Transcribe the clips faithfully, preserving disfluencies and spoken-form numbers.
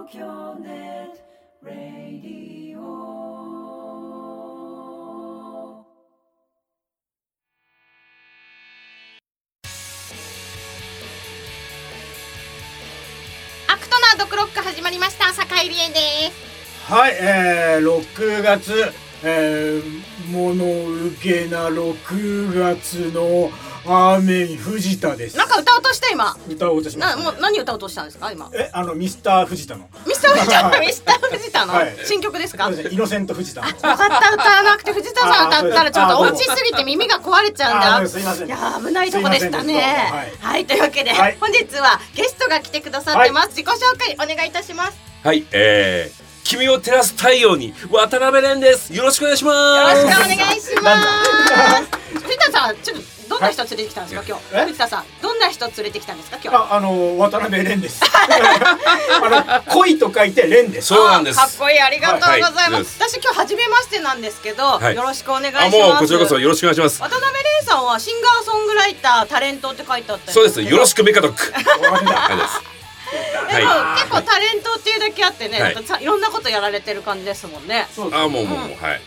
東京ネットラディオ。 アクトナードクロック始まりました。坂井理恵です。 はい、えー、ろくがつ、えー、物憂げなろくがつの雨に藤田です。 なんか歌おうとした今。 歌おうとしました、ね、 なもう何歌おうとしたんですか今。 え、あのミスター藤田の。 ミスター藤田ミスター藤田の、はい、新曲ですか。 そうですね、イノセント藤田の。 分かった、歌わなくて藤田さん歌ったらちょっと落ちすぎて耳が壊れちゃうんだ。 すいません。 いや危ないとこでしたね。はい、はい、というわけで、はい、本日はゲストが来てくださってます。はい、自己紹介お願いいたします。 はい、えー君を照らす太陽に渡辺蓮です。よろしくお願いします。 よろしくお願いします藤田さん、ちょっとどんな人連れてきたんですか、はい、今日。藤田さん、どんな人連れてきたんですか今日。 あ、あの渡辺蓮ですあの恋と書いて蓮です。 そうなんです。 かっこいい、ありがとうございます、はいはい、私今日初めましてなんですけど、はい、よろしくお願いします。あ、 もうこちらこそよろしくお願いします。 渡辺蓮さんはシンガーソングライター、タレントって書いてあった。 そうです。よろしくメカドックでも、はい、結構タレントっていうだけあってね、はい、いろんなことやられてる感じですもんね。 あ、もうもう、うん、はい。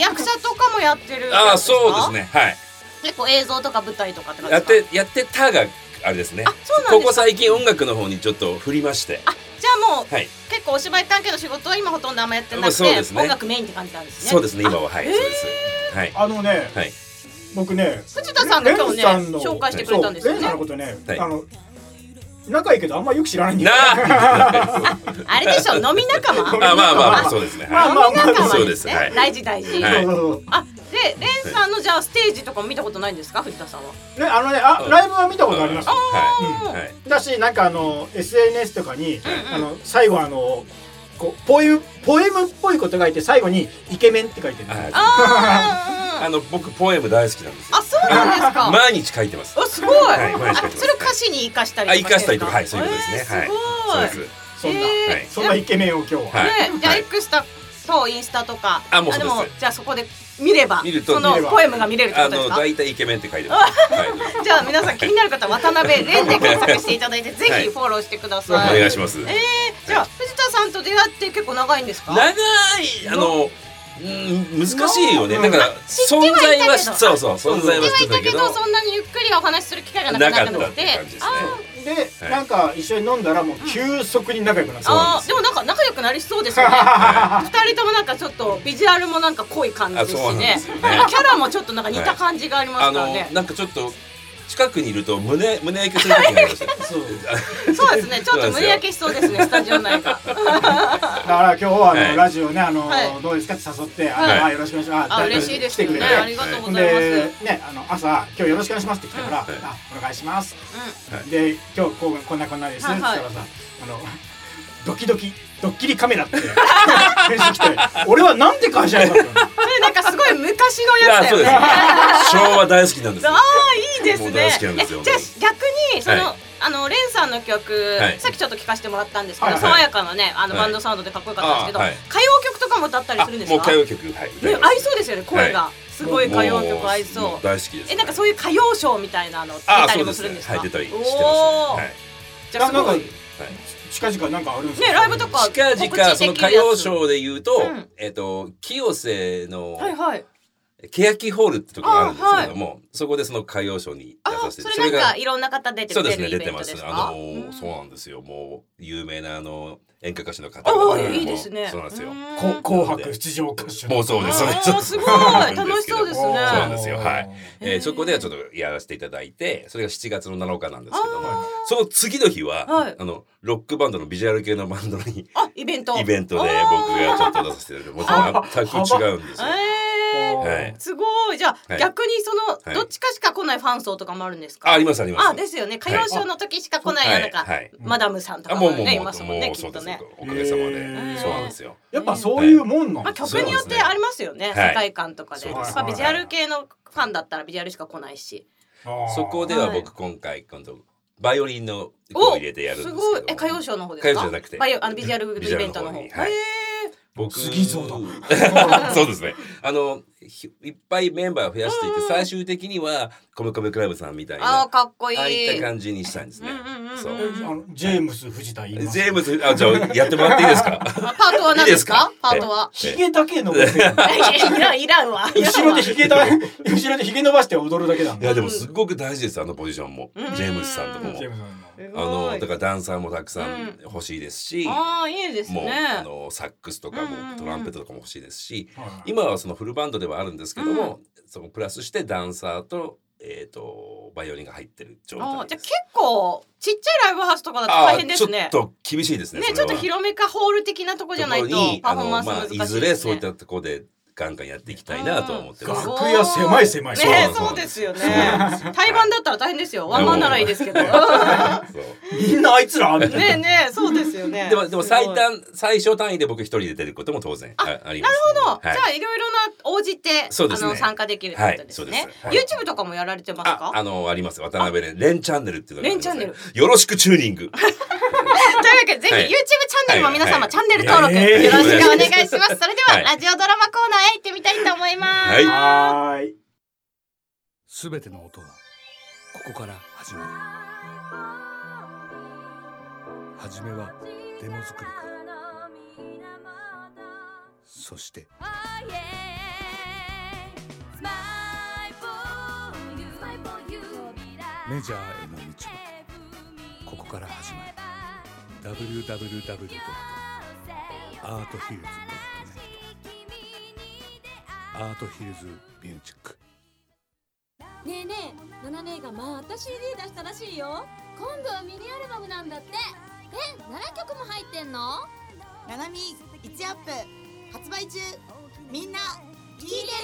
役者とかもやってるんですか。 あ、そうですね、はい。 結構映像とか舞台とかってやってやってたがあれですね。あ、そうなんですか。ここ最近音楽の方にちょっと振りまして。 あ、じゃあもう、はい、結構お芝居関係の仕事は今ほとんどあんまやってなくて、ね、音楽メインって感じなんですね。 そうですね、今は。はい、そうです。はい。 あのね、はい、僕ね、 藤田さんが今日ね紹介してくれたんですよね。 レンさんのことね、あの仲いいけどあんまよく知らないんだよ。 あ, あれでしょ、飲み仲間。 あ、まあまあそうですね。 飲み仲間そうですね。大事大事。あ、でレンさんのじゃあステージとかも見たことないんですか、藤田さんは。 ね、あのね、あ、ライブは見たことあります。だし、なんかあの エスエヌエス とかにあの最後あのこうポエムポエムっぽいこと書いて最後にイケメンって書いてる。 あの僕ポエム大好きなんですよ。 あ、そうなんですか。 毎日書いてます。 あ、すごい。それを歌詞に生かしたりとか。 生かしたりとか、はい、そういうことですね。はい。そうです。 そんなそんなイケメンを今日は。 じゃあ X とインスタとか。あ、もうでもじゃあそこで見ればそのポエムが見れるってことですか。 あの大体イケメンって書いてます。 じゃあ皆さん気になる方は渡辺蓮で検索していただいてぜひフォローしてください。 お願いします。 ええ、じゃあ藤田さんと出会って結構長いんですか。 長い、あの。うん、難しいよね。だから存在はそうそう存在は知ってたけど、 そんなにゆっくりお話しする機会がなくなったので、 でなんか一緒に飲んだらもう急速に仲良くなった。 あ、でもなんか仲良くなりそうですよね。二人ともなんかちょっとビジュアルもなんか濃い感じですしね。キャラもちょっとなんか似た感じがありますからね。 なんかちょっと近くにいると胸胸焼けする時がありました。 そうそうですね。ちょっと胸焼けしそうですね、スタジオ内が。 だから今日はあのラジオね、あのどうですかって誘ってあよろしくお願いします。 あ、嬉しいですね。ありがとうございます。 ね、あの朝今日よろしくお願いしますって来たから、あお願いします。で今日こうこんなこんなですって言ったらさ、あのドキドキドッキリカメラって返信来て、俺はなんて会社やったの。 それなんかすごい昔のやつだよね。 昭和大好きなんです。 ああ、いいですね。 大好きなんですよ。 じゃあ逆にそのあのレンさんの曲、さっきちょっと聞かせてもらったんですけど、爽やかなね、あのバンドサウンドでかっこよかったんですけど、歌謡曲とかも歌ったりするんですか。 もう歌謡曲、はい。 合いそうですよね、声が。すごい歌謡曲合いそう。 大好きです。 え、なんかそういう歌謡ショーみたいなの出たりもするんですか。 はい、出たりしてます。はい。 じゃあすごい。近々なんかあるんですか。 ね、ライブとか近々その歌謡ショーで言うと、えっと清瀬の欅ホールってとこがあるんですけども、そこでその歌謡ショーに出させて、 それなんかいろんな方出てるイベントですか。 そうですね、出てます。あのそうなんですよ。もう有名なあの演歌歌手の方がいいですね。 そうなんですよ。紅白出場歌手。 もうそうです。 すごい楽しそうですね。そうなんですよ。はい。そこではちょっとやらせていただいて、それがしちがつのなのかなんですけども、その次の日はあのロックバンドのビジュアル系のバンドにイベントイベントで僕がちょっと出させていただいて、もう全く違うんですよ。 はい、すごい。じゃあ、はい、逆にその、はい、どっちかしか来ないファン層とかもあるんですか。 あ、ありますあります。 あ、ですよね。歌謡ショーの時しか来ない、はい、なんか、はい、マダムさんとかもねいますもんね、きっとね。 おかげさまで、そうなんですよ。 やっぱそういうもんなの。 まあ曲によってありますよね、世界観とかで。やっぱビジュアル系のファンだったらビジュアルしか来ないし。 そこでは僕今回今度バイオリンのを入れてやるんですけど。 すごい。え、歌謡ショーの方ですか。 歌謡ショーじゃなくて、 バイオあのビジュアルイベントの方。 僕次そうだ。 そうですね。あのいっぱいメンバーを増やしていて、最終的にはコムコムクラブさんみたいな、 あ、かっこいい、 ああいった感じにしたいんですね。 そうあのジェームス藤田言います。 ジェームズあじゃあやってもらっていいですか。 パートは何ですか？パートはひげだけ伸ばせる。 いらんいらんわ。 後ろでひげだ後ろでひげ伸ばして踊るだけなんだ。 いやでもすごく大事ですあのポジションも。ジェームスさんとかも。 ジェームスさんのあのだからダンサーもたくさん欲しいですし、 ああいいですね。 もうあのサックスとかもトランペットとかも欲しいですし、今はそのフルバンドではあるんですけども、そのプラスしてダンサーとえっとバイオリンが入ってる状態です。 あじゃあ結構ちっちゃいライブハウスとかだと大変ですね。 ちょっと厳しいですね。 ねちょっと広めかホール的なとこじゃないとパフォーマンス難しいですね。 まあいずれそういったところでガンガンやっていきたいなと思ってます。 楽屋狭い狭い。 ねそうですよね。対バンだったら大変ですよ。ワンマンならいいですけど。 みんなあいつらねねそうですよね。 でもでも最短最小単位で僕一人で出ることも当然あります。 なるほど。じゃあいろいろな応じてあの参加できるってことですね。YouTube とかもやられてますか？ あのあります。渡辺レンチャンネルっていうのがあります。 レンチャンネル。 よろしくチューニング。というわけでぜひ YouTube チャンネルも皆様チャンネル登録よろしくお願いします。それではラジオドラマコーナーへ行ってみたいと思います。 はい。 はい。 すべての音はここから始まる。はじめはデモ作りから、そしてメジャーへの道はここから始まる。 ダブリューダブリューダブリュー ドット アートヒルズ ドット ネット アートヒルズミュージック。 ねえねえ、ナナ姉がまた シーディー 出したらしいよ。今度はミニアルバムなんだって。え、ななきょくも入ってんの？ ナナミいちアップ発売中。みんな聞いてね。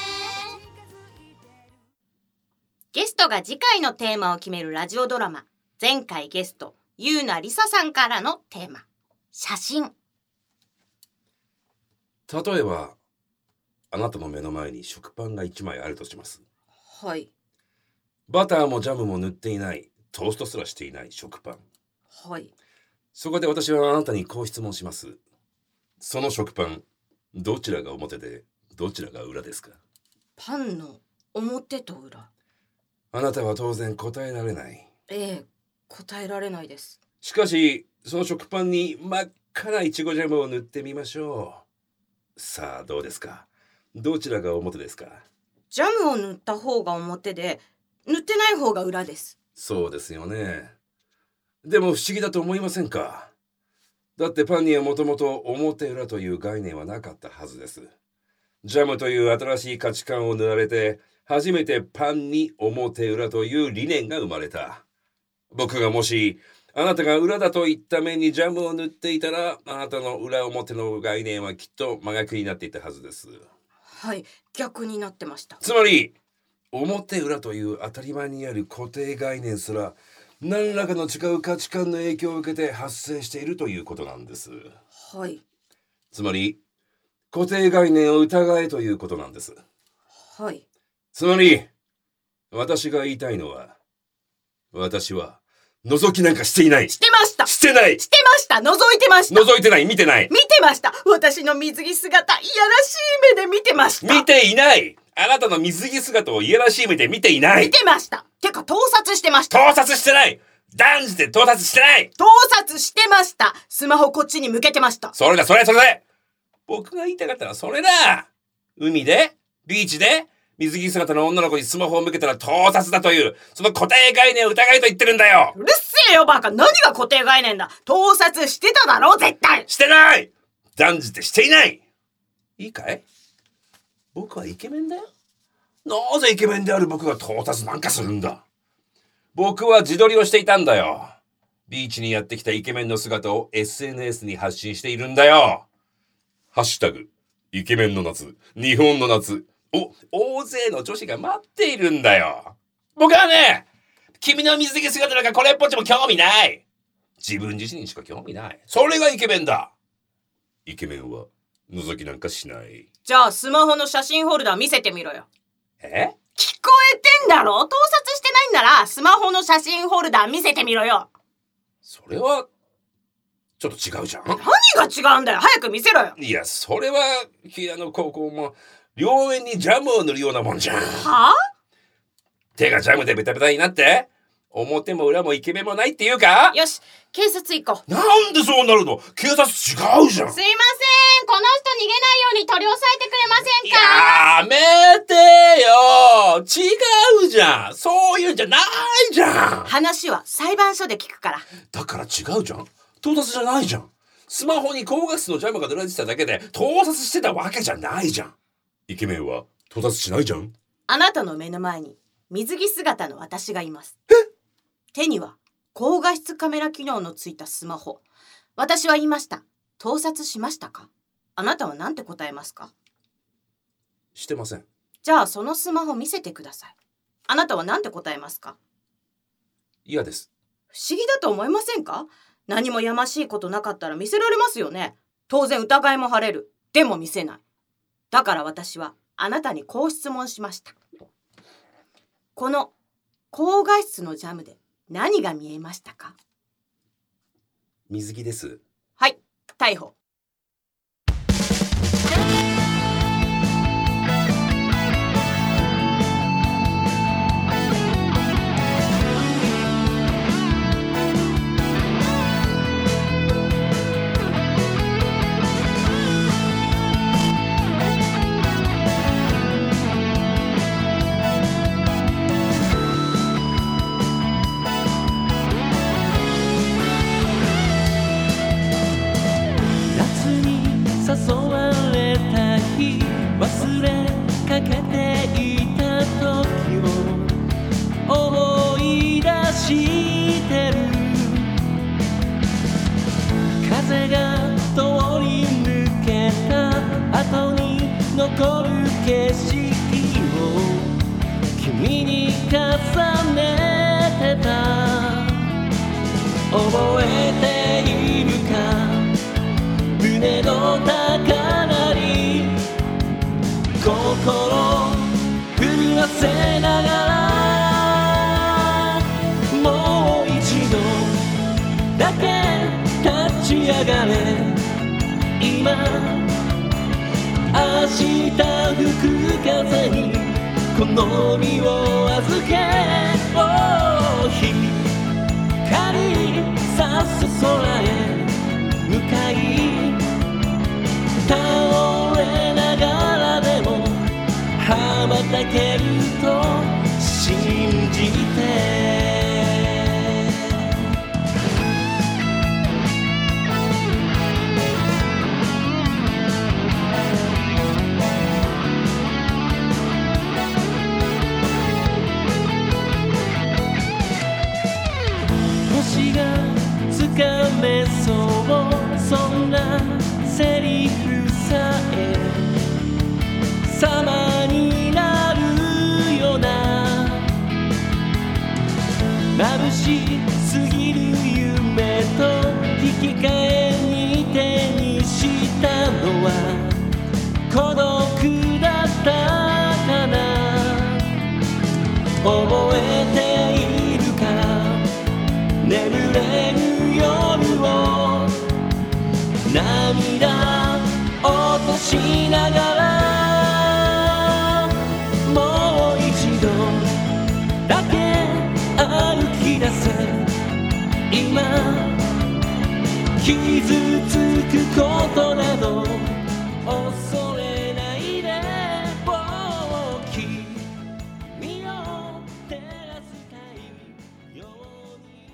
ゲストが次回のテーマを決めるラジオドラマ。前回ゲストゆうなりささんからのテーマ、写真。 例えばあなたの目の前に食パンがいちまいあるとします。 はい。 バターもジャムも塗っていない、トーストすらしていない食パン。 はい。 そこで私はあなたにこう質問します。その食パン、どちらが表でどちらが裏ですか？ パンの表と裏。 あなたは当然答えられない。 ええ、答えられないです。 しかしその食パンに真っ赤ないちごジャムを塗ってみましょう。さあどうですか？どちらが表ですか？ ジャムを塗った方が表で、塗ってない方が裏です。 そうですよね。でも不思議だと思いませんか？だってパンにはもともと表裏という概念はなかったはずです。ジャムという新しい価値観を塗られて、初めてパンに表裏という理念が生まれた。僕がもしあなたが裏だと言った面にジャムを塗っていたら、あなたの裏表の概念はきっと真逆になっていたはずです。 はい、逆になってました。 つまり表裏という当たり前にある固定概念すら何らかの違う価値観の影響を受けて発生しているということなんです。 はい。 つまり固定概念を疑えということなんです。 はい。 つまり私が言いたいのは、私は覗きなんかしていない。 してました。 してない。 してました。覗いてました。 覗いてない。見てない。 見てました。私の水着姿、いやらしい目で見てました。 見ていない。あなたの水着姿をいやらしい目で見ていない。 見てました。てか盗撮してました。 盗撮してない。断じて盗撮してない。 盗撮してました。スマホこっちに向けてました。 それだ、それそれ。僕が言いたかったのはそれだ。海で、ビーチで、水着姿の女の子にスマホを向けたら盗撮だという、その固定概念を疑いと言ってるんだよ。 うるせえよバカ。何が固定概念だ。盗撮してただろう、絶対。 してない。断じてしていない。いいかい？僕はイケメンだよ。なぜイケメンである僕が盗撮なんかするんだ。僕は自撮りをしていたんだよ。ビーチにやってきたイケメンの姿を エスエヌエス に発信しているんだよ。ハッシュタグイケメンの夏、日本の夏。お、大勢の女子が待っているんだよ。僕はね、君の水着姿なんかこれっぽっちも興味ない。自分自身にしか興味ない。それがイケメンだ。イケメンは覗きなんかしない。 じゃあスマホの写真ホルダー見せてみろよ。 え？ 聞こえてんだろ？盗撮してないんならスマホの写真ホルダー見せてみろよ。 それはちょっと違うじゃん。 何が違うんだよ。早く見せろよ。 いや、それはあの高校も両面にジャムを塗るようなもんじゃん。 はあ？ 手がジャムでベタベタになって表も裏もイケメンもないっていうか。 よし、警察行こう。 なんでそうなるの？警察違うじゃん。 すいません、この人逃げないように取り押さえてくれませんか？ やめてよ、違うじゃん、そういうんじゃないじゃん。 話は裁判所で聞くから。 だから違うじゃん、盗撮じゃないじゃん。スマホに高画質のジャムが塗られてただけで盗撮してたわけじゃないじゃん。イケメンは盗撮しないじゃん。 あなたの目の前に水着姿の私がいます。手には高画質カメラ機能のついたスマホ。私は言いました。盗撮しましたか？あなたは何て答えますか？ してません。 じゃあそのスマホ見せてください。あなたは何て答えますか？ 嫌です。 不思議だと思いませんか？何もやましいことなかったら見せられますよね。当然疑いも晴れる。でも見せない。だから私はあなたにこう質問しました。この高画質のジャムで何が見えましたか？ 水着です。 はい、逮捕。 誘われた日、忘れかけていた時を思い出してる。風が通り抜けた後に残る景色を君に重ねてた。覚えているか、胸の高鳴り、心震わせながら、もう一度だけ立ち上がれ。今明日吹く風にこの身を預け、光さす空へ向かい、倒れながらでも羽ばたけると信じて。星がつかめそう、そんなセリフさえ様になるよな。眩しすぎる夢と引き換えに手にしたのは孤独だったかな。覚えているか、眠れぬ夜を涙落としながら、もう一度だけ歩き出せ。今傷つくことなど恐れないで。君を照らす太陽に。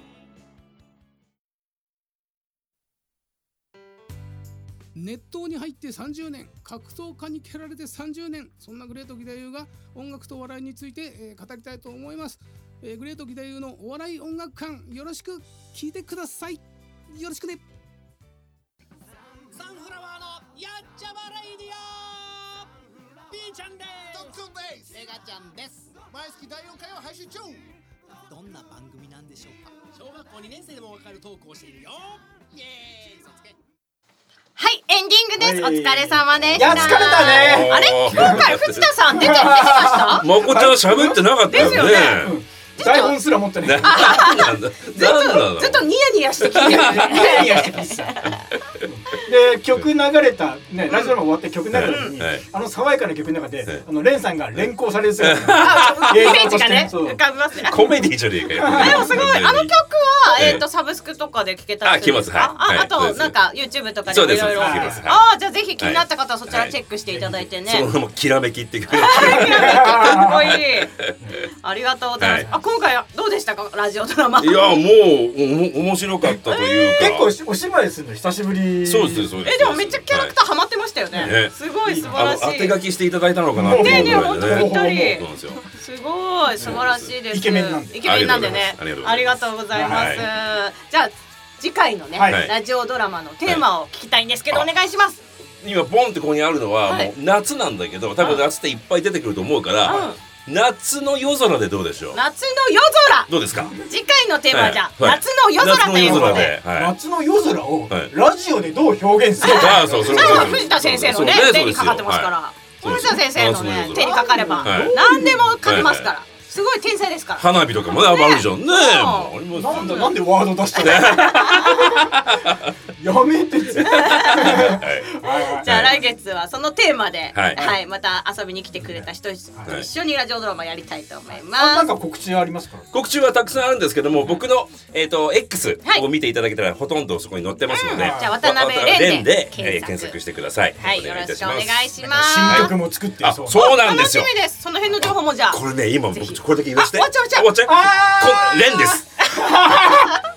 熱湯に入ってさんじゅうねん、格闘家に蹴られてさんじゅうねん、そんなグレート義太夫が音楽と笑いについて、えー、語りたいと思います。えー、グレート義太夫のお笑い音楽館、よろしく聞いてください。よろしくね。 サンフラワーのやっちゃまレイディオ、ピーちゃんです。 トッツンです。 レガちゃんです。 毎月だいよんかいを配信中。 どんな番組なんでしょうか。小学校にねん生でもわかるトークをしているよ。イエーイ、嘘つけ。 はい、エンディングです。お疲れ様でした。 いや、疲れたね。 あれ、今回藤田さん出て出てました？ まこちゃん喋ってなかったよね。 台本すら持ってない。 なんだ。 ずっとずっとニヤニヤして聞いてるね。 ニヤニヤして聞いてた。 で曲流れたねラジオが終わって曲流れた時に、あの爽やかな曲の中であのレンさんが連行される姿がイメージがね浮かびますね。 コメディじゃねえかよ。 でもすごいあの曲はえっとサブスクとかで聴けたりするんですか？ああとなんか YouTube とかでもいろいろ。ああじゃあぜひ気になった方はそちらチェックしていただいてね。 そのもきらめきっていうかかっこいい。ありがとうございます。あ今回はどうでしたかラジオドラマ？いやもうお面白かったというか。 結構お芝居するの久しぶり。 そうですそうです。 えでもめっちゃキャラクターハマってましたよね。すごい素晴らしい。 当て書きしていただいたのかなって思うぐらいでね。 本当ぴったり。すごい素晴らしいです。 イケメンなんで。 イケメンなんでね。ありがとうございます。じゃあ次回のねラジオドラマのテーマを聞きたいんですけどお願いします。 今ボンってここにあるのはもう夏なんだけど多分夏っていっぱい出てくると思うから夏の夜空でどうでしょう。 夏の夜空どうですか。 次回のテーマはじゃあ夏の夜空ということで夏の夜空をラジオでどう表現するか。 それは藤田先生のね手にかかってますから藤田先生のね手にかかれば何でも書きますからすごい天才ですから。 花火とかもねあるじゃんね。 なんでなんでワード出したの。やめて。じゃあ来月はそのテーマではいまた遊びに来てくれた人と一緒にラジオドラマやりたいと思います。 なんか告知ありますか。 告知はたくさんあるんですけども僕のえっと X を見ていただけたらほとんどそこに載ってますのでじゃあ渡辺蓮で検索してください。 はいよろしくお願いします。 新曲も作ってそう。 そうなんですよ。 楽しみです。その辺の情報もじゃあこれね今僕これだけ言わせて。 終わっちゃう終わっちゃう。 レンです。